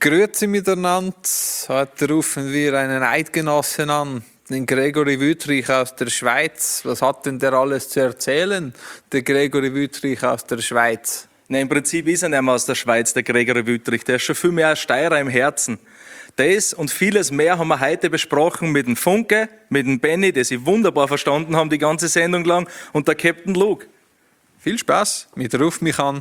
Grüezi miteinander. Heute rufen wir einen Eidgenossen an, den Gregory Wüthrich aus der Schweiz. Was hat denn der alles zu erzählen, der Gregory Wüthrich aus der Schweiz? Nein, im Prinzip ist er nicht mehr aus der Schweiz, der Gregory Wüthrich. Der ist schon viel mehr ein Steirer im Herzen. Das und vieles mehr haben wir heute besprochen mit dem Funke, mit dem Benny, die sich wunderbar verstanden haben die ganze Sendung lang, und der Captain Luke. Viel Spaß mit Ruf mich an.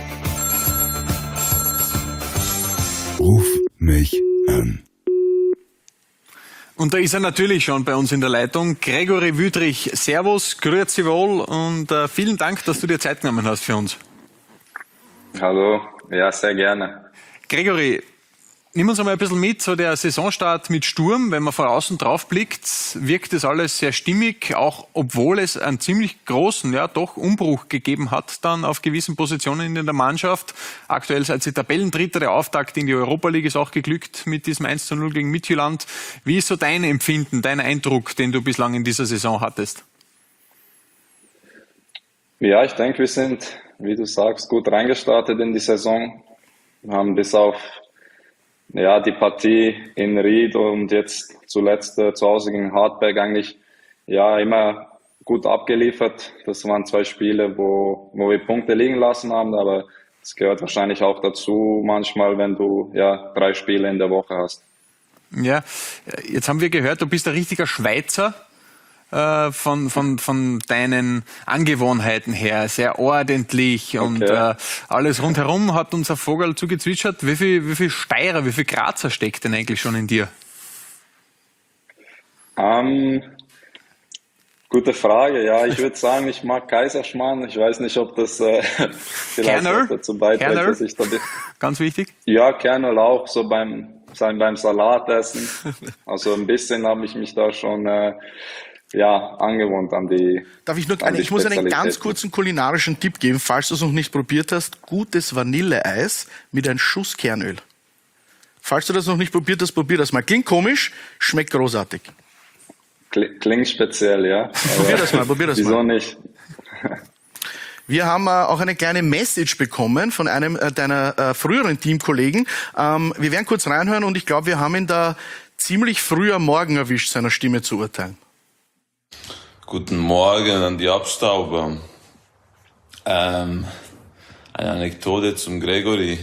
Ruf mich an. Und da ist er natürlich schon bei uns in der Leitung. Gregory Wüthrich, Servus, grüezi wohl und vielen Dank, dass du dir Zeit genommen hast für uns. Hallo, ja, sehr gerne. Gregory, nimm uns einmal ein bisschen mit, so der Saisonstart mit Sturm. Wenn man von außen drauf blickt, wirkt das alles sehr stimmig, auch obwohl es einen ziemlich großen, ja doch Umbruch gegeben hat dann auf gewissen Positionen in der Mannschaft. Aktuell seid ihr Tabellendritter, der Auftakt in die Europa League ist auch geglückt mit diesem 1:0 gegen Midtjylland. Wie ist so dein Empfinden, dein Eindruck, den du bislang in dieser Saison hattest? Ja, ich denke, wir sind, wie du sagst, gut reingestartet in die Saison. Wir haben bis auf die Partie in Ried und jetzt zuletzt zu Hause gegen Hartberg eigentlich immer gut abgeliefert. Das waren 2 Spiele, wo wir Punkte liegen lassen haben, aber es gehört wahrscheinlich auch dazu manchmal, wenn du 3 Spiele in der Woche hast. Ja, jetzt haben wir gehört, du bist ein richtiger Schweizer. Von deinen Angewohnheiten her, sehr ordentlich und alles rundherum hat unser Vogel zugezwitschert. Wie viel Steirer, wie viel Grazer steckt denn eigentlich schon in dir? Gute Frage, ja, ich würde sagen, ich mag Kaiserschmarrn. Ich weiß nicht, ob das vielleicht dazu beiträgt, dass ich da... Ganz wichtig? Ja, Kernel auch, so beim Salatessen. Also ein bisschen habe ich mich da schon... angewohnt an die. Darf ich ich muss einen ganz kurzen kulinarischen Tipp geben, falls du es noch nicht probiert hast. Gutes Vanilleeis mit einem Schuss Kernöl. Falls du das noch nicht probiert hast, probier das mal. Klingt komisch, schmeckt großartig. Klingt speziell, ja. Probier das mal. Wieso nicht? Wir haben auch eine kleine Message bekommen von einem deiner früheren Teamkollegen. Wir werden kurz reinhören und ich glaube, wir haben ihn da ziemlich früh am Morgen erwischt, seiner Stimme zu urteilen. Guten Morgen an die Abstauber. Eine Anekdote zum Gregory.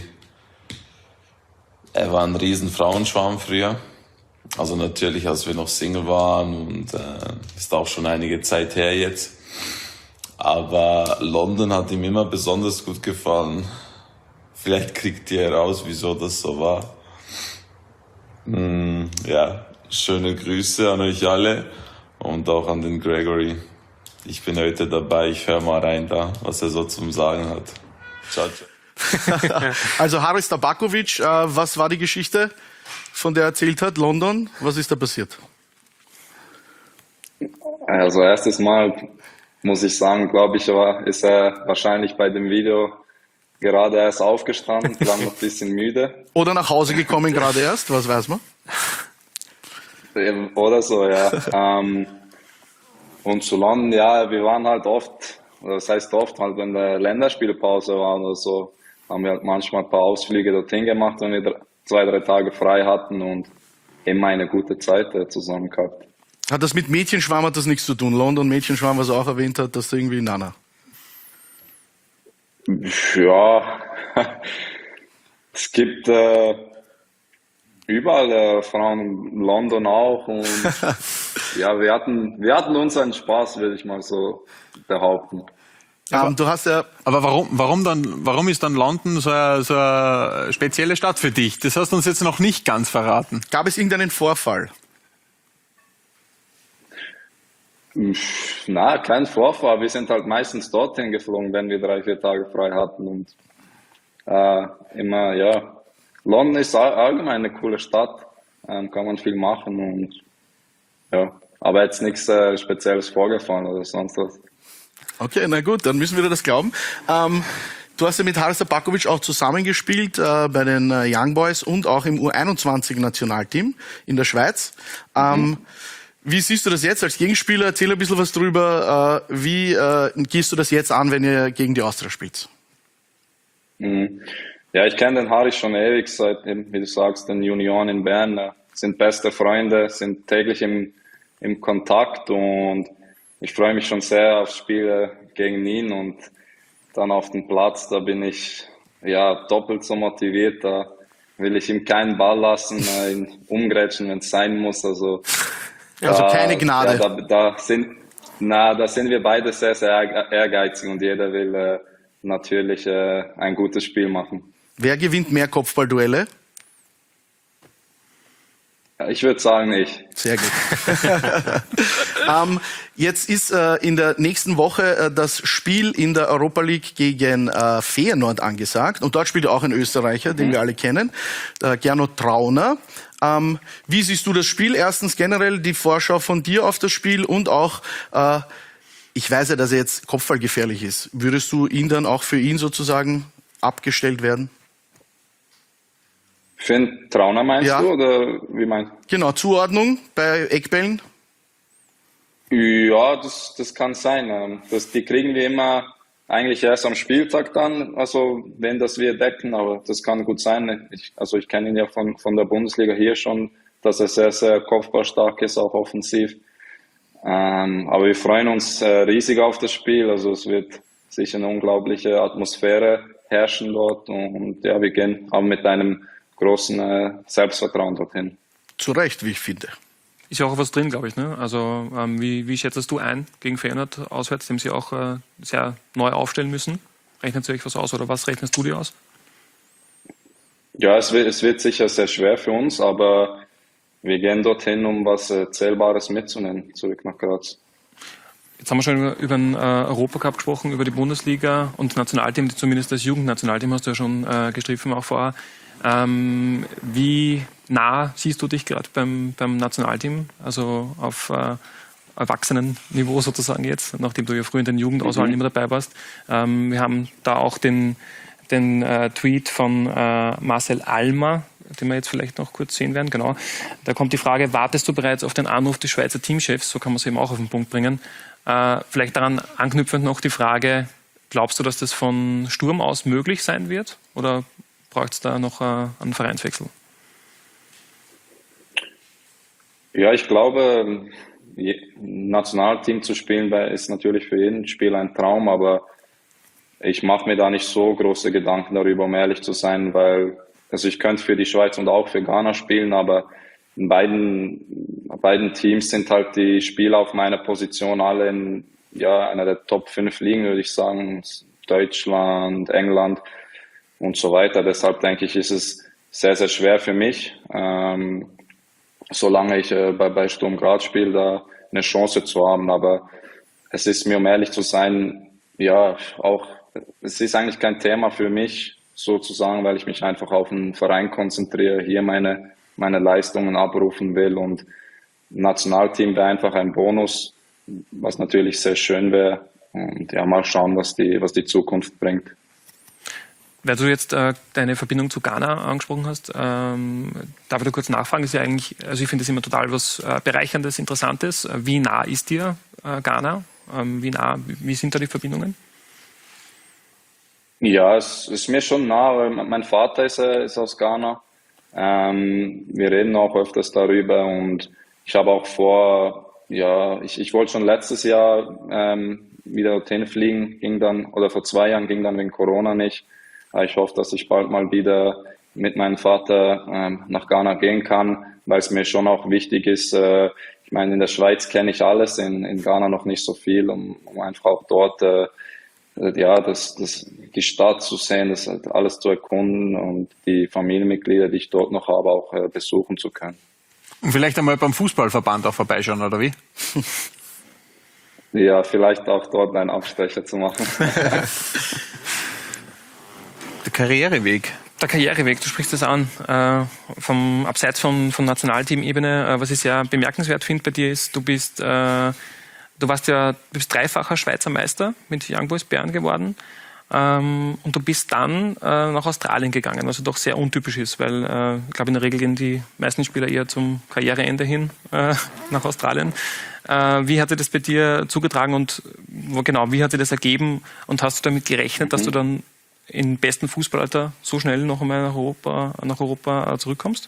Er war ein riesen Frauenschwarm früher. Also natürlich, als wir noch Single waren und ist auch schon einige Zeit her jetzt. Aber London hat ihm immer besonders gut gefallen. Vielleicht kriegt ihr heraus, wieso das so war. Schöne Grüße an euch alle. Und auch an den Gregory. Ich bin heute dabei, ich höre mal rein da, was er so zum Sagen hat. Ciao, ciao. Also Haris Tabakovic, was war die Geschichte, von der er erzählt hat, London? Was ist da passiert? Also erstes Mal, muss ich sagen, glaube ich, ist er wahrscheinlich bei dem Video gerade erst aufgestanden, war noch ein bisschen müde. Oder nach Hause gekommen gerade erst, was weiß man? Oder so, ja. Und zu London, wir waren halt oft, das heißt oft, halt wenn der Länderspielpause war oder so, haben wir halt manchmal ein paar Ausflüge dorthin gemacht, wenn wir 2-3 Tage frei hatten und immer eine gute Zeit zusammen gehabt. Hat das mit Mädchenschwarm hat das nichts zu tun? London Mädchenschwarm, was er auch erwähnt hat, dass da irgendwie Nana. Ja, es gibt überall Frauen, in London auch, und wir hatten unseren Spaß, würde ich mal so behaupten. Du hast ja. Aber warum ist dann London so eine spezielle Stadt für dich? Das hast du uns jetzt noch nicht ganz verraten. Gab es irgendeinen Vorfall? Na, kein Vorfall. Wir sind halt meistens dorthin geflogen, wenn wir 3-4 Tage frei hatten, und London ist allgemein eine coole Stadt, kann man viel machen, und aber jetzt nichts Spezielles vorgefallen oder sonst was. Okay, na gut, dann müssen wir dir das glauben. Du hast ja mit Haris Tabakovic auch zusammengespielt bei den Young Boys und auch im U21-Nationalteam in der Schweiz. Wie siehst du das jetzt als Gegenspieler? Erzähl ein bisschen was drüber. Wie gehst du das jetzt an, wenn ihr gegen die Austria spielt? Ja, ich kenne den Harry schon ewig, seit, wie du sagst, den Junioren in Bern. Sind beste Freunde, sind täglich im Kontakt und ich freue mich schon sehr aufs Spiel gegen ihn und dann auf den Platz, da bin ich ja doppelt so motiviert, da will ich ihm keinen Ball lassen, ihn umgrätschen, wenn es sein muss. Also keine Gnade. Ja, da sind wir beide sehr, sehr ehrgeizig und jeder will natürlich ein gutes Spiel machen. Wer gewinnt mehr Kopfballduelle? Ich würde sagen, ich. Sehr gut. Jetzt ist in der nächsten Woche das Spiel in der Europa League gegen Feyenoord angesagt. Und dort spielt auch ein Österreicher, den wir alle kennen, Gernot Trauner. Wie siehst du das Spiel? Erstens generell die Vorschau von dir auf das Spiel und auch, ich weiß ja, dass er jetzt kopfballgefährlich ist. Würdest du ihn dann auch für ihn sozusagen abgestellt werden? Für den Trauner meinst Ja. du oder wie meinst du? Genau, Zuordnung bei Eckbällen? Ja, das kann sein. Die kriegen wir immer eigentlich erst am Spieltag dann, also wenn das wir decken, aber das kann gut sein. Ich kenne ihn ja von der Bundesliga hier schon, dass er sehr, sehr kopfballstark ist, auch offensiv. Aber wir freuen uns riesig auf das Spiel. Also es wird sicher eine unglaubliche Atmosphäre herrschen dort und ja, wir gehen auch mit einem großen Selbstvertrauen dorthin. Zu Recht, wie ich finde. Ist ja auch was drin, glaube ich. Ne? Also wie schätzt du ein gegen Feyenoord auswärts, dem sie auch sehr neu aufstellen müssen? Rechnet ihr euch was aus oder was rechnest du dir aus? Ja, es wird sicher sehr schwer für uns, aber wir gehen dorthin, um was Zählbares mitzunehmen, zurück nach Graz. Jetzt haben wir schon über den Europacup gesprochen, über die Bundesliga und Nationalteam, zumindest das Jugendnationalteam hast du ja schon gestriffen auch vorher. Wie nah siehst du dich gerade beim Nationalteam, also auf Erwachsenenniveau sozusagen jetzt, nachdem du ja früher in den Jugendauswahlen immer dabei warst. Wir haben da auch den Tweet von Marcel Almer, den wir jetzt vielleicht noch kurz sehen werden. Genau. Da kommt die Frage, wartest du bereits auf den Anruf des Schweizer Teamchefs? So kann man es eben auch auf den Punkt bringen. Vielleicht daran anknüpfend noch die Frage, glaubst du, dass das von Sturm aus möglich sein wird? Oder braucht es da noch einen Vereinswechsel? Ja, ich glaube, Nationalteam zu spielen ist natürlich für jeden Spieler ein Traum, aber ich mache mir da nicht so große Gedanken darüber, um ehrlich zu sein, weil ich könnte für die Schweiz und auch für Ghana spielen, aber in beiden Teams sind halt die Spieler auf meiner Position alle in einer der Top 5 Ligen, würde ich sagen, Deutschland, England und so weiter. Deshalb denke ich, ist es sehr, sehr schwer für mich, solange ich bei Sturm Graz spiele, da eine Chance zu haben. Aber es ist mir, um ehrlich zu sein, es ist eigentlich kein Thema für mich, sozusagen, weil ich mich einfach auf den Verein konzentriere, hier meine Leistungen abrufen will und Nationalteam wäre einfach ein Bonus, was natürlich sehr schön wäre. Und ja, mal schauen, was die Zukunft bringt. Weil du jetzt deine Verbindung zu Ghana angesprochen hast, darf ich da kurz nachfragen? Ist ja eigentlich, also ich finde das immer total was Bereicherndes, Interessantes. Wie nah ist dir Ghana? Wie sind da die Verbindungen? Ja, es ist mir schon nah, weil mein Vater ist aus Ghana. Wir reden auch öfters darüber und ich habe auch vor, ich wollte schon letztes Jahr wieder dorthin fliegen, vor 2 Jahren ging dann wegen Corona nicht. Ich hoffe, dass ich bald mal wieder mit meinem Vater nach Ghana gehen kann, weil es mir schon auch wichtig ist. Ich meine, in der Schweiz kenne ich alles, in Ghana noch nicht so viel, um einfach auch dort die Stadt zu sehen, das alles zu erkunden und die Familienmitglieder, die ich dort noch habe, auch besuchen zu können. Und vielleicht einmal beim Fußballverband auch vorbeischauen, oder wie? Ja, vielleicht auch dort einen Abstecher zu machen. Der Karriereweg. Der Karriereweg, du sprichst das an, abseits von Nationalteam-Ebene. Was ich sehr bemerkenswert finde bei dir ist, du bist dreifacher Schweizer Meister mit Young Boys Bern geworden und du bist dann nach Australien gegangen, was doch sehr untypisch ist, weil ich glaube in der Regel gehen die meisten Spieler eher zum Karriereende hin nach Australien. Wie hat sich das bei dir zugetragen und wie hat sich das ergeben und hast du damit gerechnet, dass du dann im besten Fußballalter so schnell noch einmal nach Europa zurückkommst?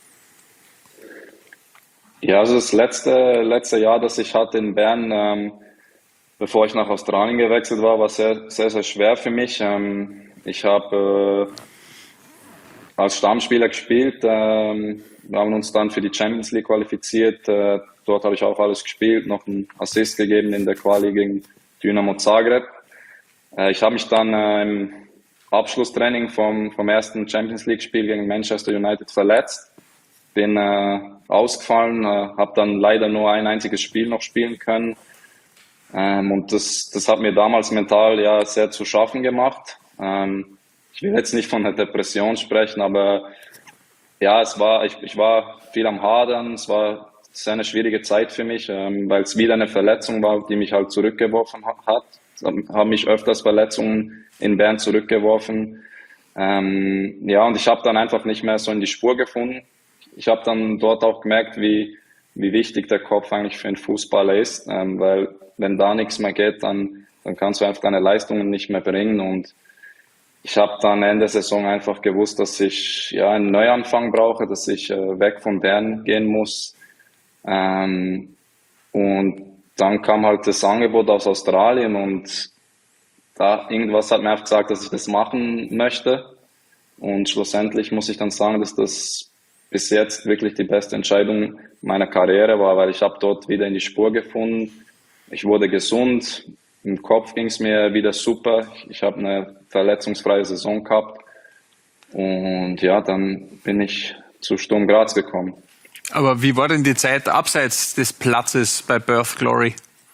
Ja, also das letzte Jahr, das ich hatte in Bern, bevor ich nach Australien gewechselt war sehr, sehr, sehr schwer für mich. Ich habe als Stammspieler gespielt. Wir haben uns dann für die Champions League qualifiziert. Dort habe ich auch alles gespielt, noch einen Assist gegeben in der Quali gegen Dynamo Zagreb. Ich habe mich dann im Abschlusstraining vom ersten Champions League Spiel gegen Manchester United verletzt. Bin ausgefallen, habe dann leider nur ein einziges Spiel noch spielen können. Und das hat mir damals mental ja sehr zu schaffen gemacht. Ich will jetzt nicht von einer Depression sprechen, aber ja, ich war viel am Hadern. Es war sehr eine schwierige Zeit für mich, weil es wieder eine Verletzung war, die mich halt zurückgeworfen hat. Haben mich öfters Verletzungen in Bern zurückgeworfen. Ja, und ich habe dann einfach nicht mehr so in die Spur gefunden. Ich habe dann dort auch gemerkt, wie wichtig der Kopf eigentlich für einen Fußballer ist, weil wenn da nichts mehr geht, dann kannst du einfach deine Leistungen nicht mehr bringen. Und ich habe dann Ende der Saison einfach gewusst, dass ich ja einen Neuanfang brauche, dass ich weg von Bern gehen muss. Und dann kam halt das Angebot aus Australien und da irgendwas hat mir einfach gesagt, dass ich das machen möchte. Und schlussendlich muss ich dann sagen, dass das bis jetzt wirklich die beste Entscheidung meiner Karriere war, weil ich habe dort wieder in die Spur gefunden. Ich wurde gesund, im Kopf ging es mir wieder super. Ich habe eine verletzungsfreie Saison gehabt und ja, dann bin ich zu Sturm Graz gekommen. Aber wie war denn die Zeit abseits des Platzes bei Perth Glory?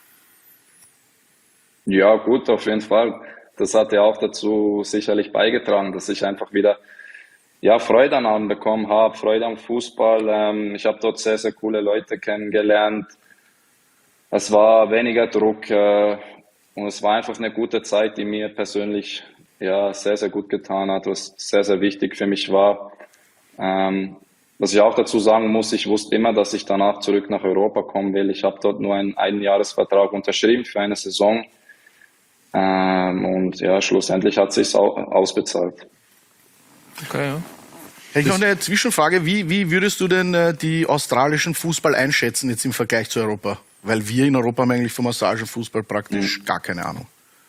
Ja, gut, auf jeden Fall. Das hat ja auch dazu sicherlich beigetragen, dass ich einfach wieder Freude an allem bekommen habe, Freude am Fußball. Ich habe dort sehr, sehr coole Leute kennengelernt. Es war weniger Druck und es war einfach eine gute Zeit, die mir persönlich sehr, sehr gut getan hat, was sehr, sehr wichtig für mich war. Was ich auch dazu sagen muss, ich wusste immer, dass ich danach zurück nach Europa kommen will. Ich habe dort nur einen Einjahresvertrag unterschrieben für eine Saison. Und ja, schlussendlich hat es sich ausbezahlt. Okay, ja. Hätte ich noch eine Zwischenfrage. Wie würdest du denn die australischen Fußball einschätzen jetzt im Vergleich zu Europa? Weil wir in Europa haben eigentlich vom australischen Fußball praktisch gar keine Ahnung.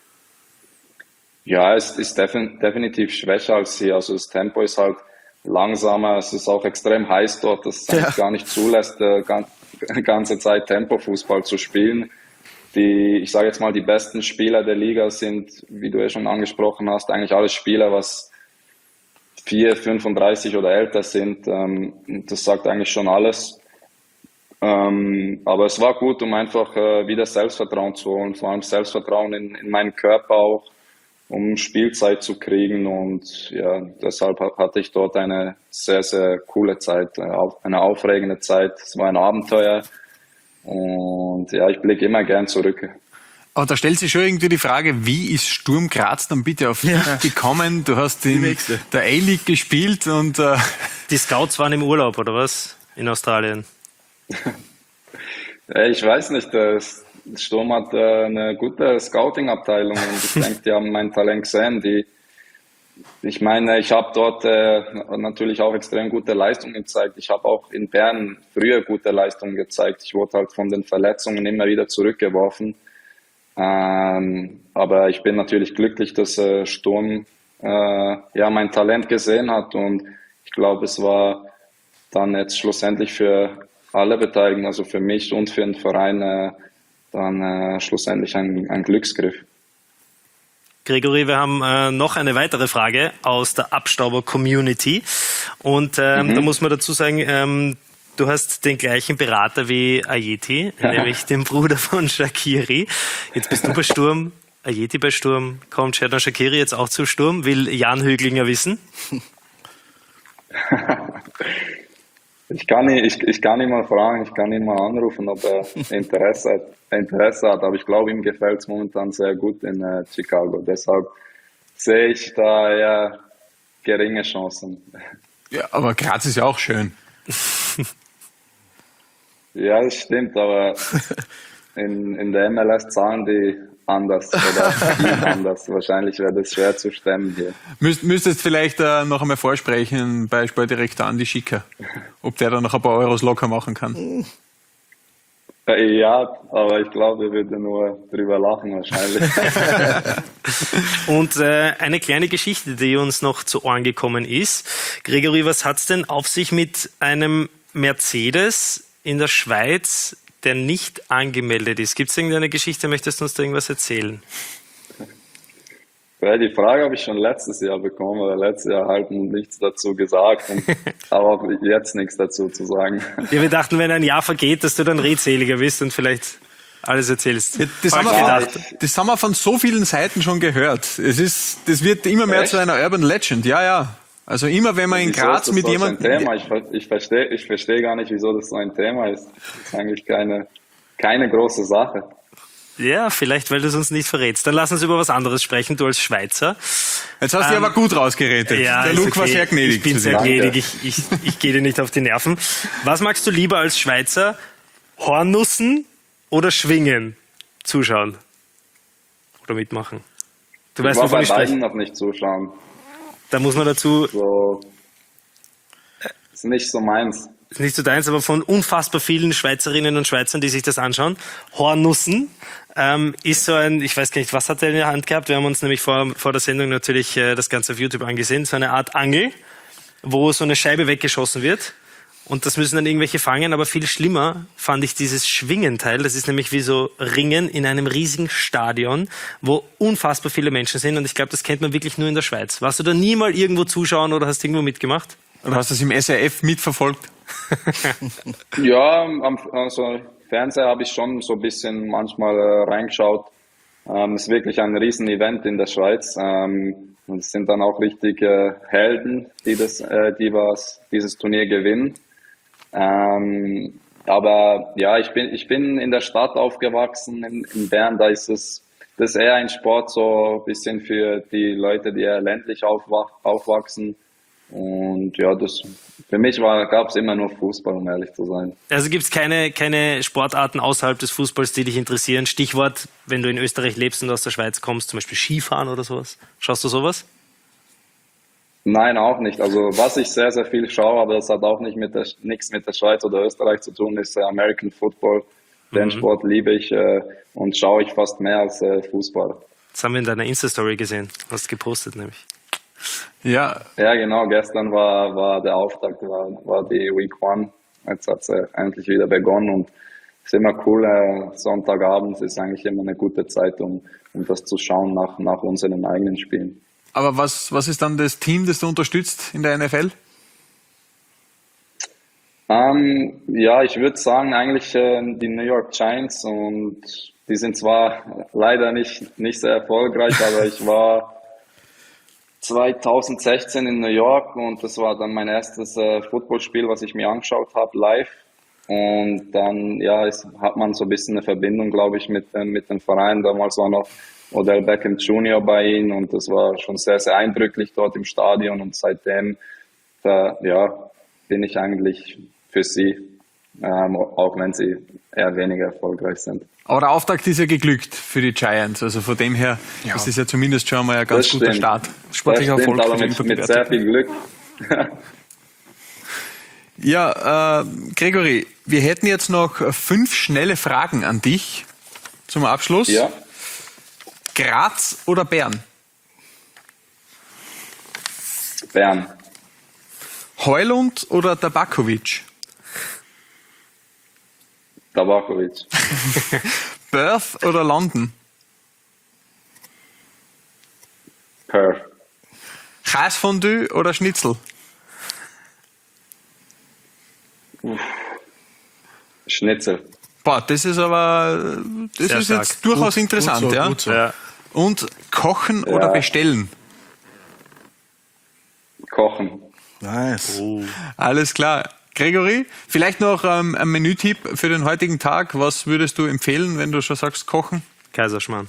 Ja, es ist definitiv schwächer als hier. Also das Tempo ist halt langsamer. Es ist auch extrem heiß dort, dass es eigentlich gar nicht zulässt, ganze Zeit Tempo-Fußball zu spielen. Ich sage jetzt mal, die besten Spieler der Liga sind, wie du ja schon angesprochen hast, eigentlich alle Spieler, was 4, 35 oder älter sind. Das sagt eigentlich schon alles. Aber es war gut, um einfach wieder Selbstvertrauen zu holen, vor allem Selbstvertrauen in meinen Körper auch, um Spielzeit zu kriegen. Und ja, deshalb hatte ich dort eine sehr, sehr coole Zeit, eine aufregende Zeit. Es war ein Abenteuer. Und ja, ich blicke immer gern zurück. Aber da stellt sich schon irgendwie die Frage, wie ist Sturm Graz dann bitte auf dich gekommen? Du hast in der A-League gespielt und... Die Scouts waren im Urlaub, oder was? In Australien? Ich weiß nicht, Sturm hat eine gute Scouting-Abteilung und ich denke, die haben mein Talent gesehen. Ich meine, ich habe dort natürlich auch extrem gute Leistungen gezeigt. Ich habe auch in Bern früher gute Leistungen gezeigt. Ich wurde halt von den Verletzungen immer wieder zurückgeworfen. Aber ich bin natürlich glücklich, dass Sturm mein Talent gesehen hat und ich glaube, es war dann jetzt schlussendlich für alle Beteiligten, also für mich und für den Verein, dann schlussendlich ein Glücksgriff. Gregory, wir haben noch eine weitere Frage aus der Abstauber-Community und da muss man dazu sagen, du hast den gleichen Berater wie Ajeti, nämlich den Bruder von Shaqiri. Jetzt bist du bei Sturm, Ajeti bei Sturm. Kommt Xherdan Shaqiri jetzt auch zu Sturm? Will Jan Höglinger wissen? Ich kann ihn mal fragen, ich kann ihn mal anrufen, ob er Interesse hat. Aber ich glaube, ihm gefällt es momentan sehr gut in Chicago. Deshalb sehe ich da eher geringe Chancen. Ja, aber Graz ist ja auch schön. Ja, das stimmt, aber in der MLS zahlen die anders oder viel anders. Wahrscheinlich wäre das schwer zu stemmen hier. Müsstest vielleicht noch einmal vorsprechen bei Sportdirektor Andi Schicker, ob der da noch ein paar Euros locker machen kann. Ja, aber ich glaube, er würde nur drüber lachen wahrscheinlich. Und eine kleine Geschichte, die uns noch zu Ohren gekommen ist. Gregory, was hat's denn auf sich mit einem Mercedes in der Schweiz, der nicht angemeldet ist? Gibt es irgendeine Geschichte? Möchtest du uns da irgendwas erzählen? Ja, die Frage habe ich schon letztes Jahr bekommen, aber letztes Jahr halt nichts dazu gesagt, aber auch jetzt nichts dazu zu sagen. Ja, wir dachten, wenn ein Jahr vergeht, dass du dann redseliger bist und vielleicht alles erzählst. Das haben wir von so vielen Seiten schon gehört. Das wird immer mehr zu einer Urban Legend. Ja. Also immer, wenn man in Graz mit jemandem... Ich verstehe gar nicht, wieso das so ein Thema ist. Das ist eigentlich keine große Sache. Ja, vielleicht, weil du es uns nicht verrätst. Dann lass uns über was anderes sprechen, du als Schweizer. Jetzt hast du aber gut rausgeredet. Ja, der Luke war sehr gnädig. Ich bin sehr gnädig, ich gehe dir nicht auf die Nerven. Was magst du lieber als Schweizer? Hornussen oder schwingen? Zuschauen? Oder mitmachen? Du weißt, wovon ich bei beiden spreche. noch nicht zuschauen. Da muss man dazu... So, ist nicht so meins. Ist nicht so deins, aber von unfassbar vielen Schweizerinnen und Schweizern, die sich das anschauen. Hornussen ist so ein, ich weiß gar nicht, was hat er in der Hand gehabt? Wir haben uns nämlich vor der Sendung natürlich das Ganze auf YouTube angesehen. So eine Art Angel, wo so eine Scheibe weggeschossen wird. Und das müssen dann irgendwelche fangen. Aber viel schlimmer fand ich dieses Schwingenteil. Das ist nämlich wie so Ringen in einem riesigen Stadion, wo unfassbar viele Menschen sind. Und ich glaube, das kennt man wirklich nur in der Schweiz. Warst du da nie mal irgendwo zuschauen oder hast du irgendwo mitgemacht? Oder hast du das im SRF mitverfolgt? Ja, also Fernseher habe ich schon so ein bisschen manchmal reingeschaut. Es ist wirklich ein Riesen-Event in der Schweiz. Und es sind dann auch richtige Helden, die dieses Turnier gewinnen. Aber ja, ich bin in der Stadt aufgewachsen, in Bern. Das ist eher ein Sport so ein bisschen für die Leute, die eher ländlich aufwachsen. Und ja, für mich gab es immer nur Fußball, um ehrlich zu sein. Also gibt es keine Sportarten außerhalb des Fußballs, die dich interessieren? Stichwort, wenn du in Österreich lebst und aus der Schweiz kommst, zum Beispiel Skifahren oder sowas. Schaust du sowas? Nein, auch nicht. Also was ich sehr, sehr viel schaue, aber das hat auch nichts mit der Schweiz oder Österreich zu tun, ist American Football. Den Sport liebe ich und schaue ich fast mehr als Fußball. Das haben wir in deiner Insta-Story gesehen. Hast gepostet nämlich. Ja, genau. Gestern war der Auftakt, war die Week 1. Jetzt hat es endlich wieder begonnen und es ist immer cool. Sonntagabends ist eigentlich immer eine gute Zeit, um das zu schauen nach unseren eigenen Spielen. aber was ist dann das Team, das du unterstützt in der NFL? Ja, ich würde sagen eigentlich die New York Giants, und die sind zwar leider nicht sehr erfolgreich, aber ich war 2016 in New York und das war dann mein erstes Footballspiel, was ich mir angeschaut habe, live. Und dann hat man so ein bisschen eine Verbindung, glaube ich, mit dem Verein. Damals war noch Odell Beckham Jr. bei ihnen und das war schon sehr, sehr eindrücklich dort im Stadion. Und seitdem bin ich eigentlich für sie, auch wenn sie eher weniger erfolgreich sind. Aber der Auftakt ist ja geglückt für die Giants. Also von dem her ist es ja zumindest schon mal ein ganz guter Start. Sportlicher Erfolg. Aber mit sehr viel Glück. Ja, Gregory, wir hätten jetzt noch 5 schnelle Fragen an dich zum Abschluss. Ja. Graz oder Bern? Bern. Heulund oder Tabakovic? Tabakovic. Perth oder London? Perth. Käsefondue oder Schnitzel? Schnitzel. Boah, das ist aber, das Sehr ist stark. jetzt durchaus interessant, gut so, ja. gut so. Ja. Und kochen oder bestellen? Kochen. Nice. Alles klar. Gregory, vielleicht noch ein Menütipp für den heutigen Tag. Was würdest du empfehlen, wenn du schon sagst kochen? Kaiserschmarrn.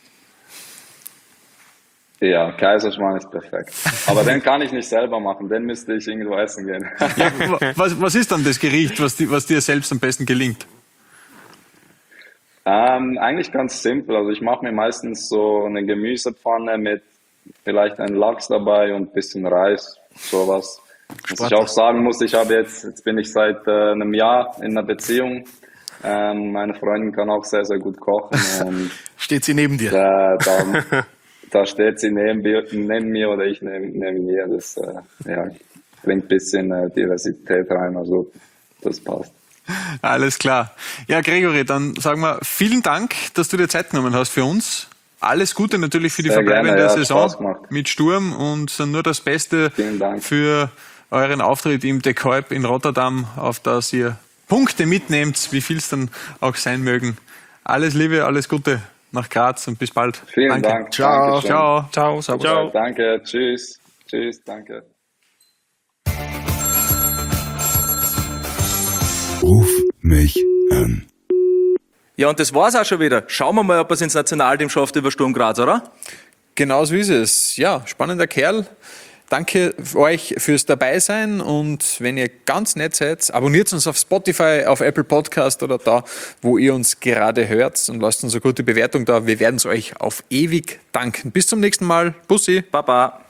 Ja, Kaiserschmarrn ist perfekt. Aber den kann ich nicht selber machen, den müsste ich irgendwo essen gehen. Ja, was ist dann das Gericht, was dir selbst am besten gelingt? Eigentlich ganz simpel. Also ich mache mir meistens so eine Gemüsepfanne mit vielleicht einem Lachs dabei und ein bisschen Reis, sowas. Was ich auch sagen muss, jetzt bin ich seit einem Jahr in einer Beziehung. Meine Freundin kann auch sehr, sehr gut kochen. Und Steht sie neben dir? da steht sie neben mir oder ich neben ihr. Das bringt ein bisschen Diversität rein, also das passt. Alles klar. Ja, Gregory, dann sagen wir vielen Dank, dass du dir Zeit genommen hast für uns. Alles Gute natürlich für die Sehr verbleibende gerne, ja, Saison Spaß gemacht. mit Sturm und nur das Beste Vielen Dank. für euren Auftritt im De Kuip in Rotterdam, auf das ihr Punkte mitnehmt, wie viel es dann auch sein mögen. Alles Liebe, alles Gute nach Graz und bis bald. Vielen Danke. Dank. Ciao. Dankeschön. Ciao. Ciao, servus. Ciao. Danke, tschüss. Tschüss, danke. Ruf mich an. Ja, und das war's auch schon wieder. Schauen wir mal, ob er es ins Nationalteam schafft über Sturm Graz, oder? Genau so ist es. Ja, spannender Kerl. Danke euch fürs Dabeisein und wenn ihr ganz nett seid, abonniert uns auf Spotify, auf Apple Podcast oder da, wo ihr uns gerade hört und lasst uns eine gute Bewertung da. Wir werden es euch auf ewig danken. Bis zum nächsten Mal. Bussi. Baba.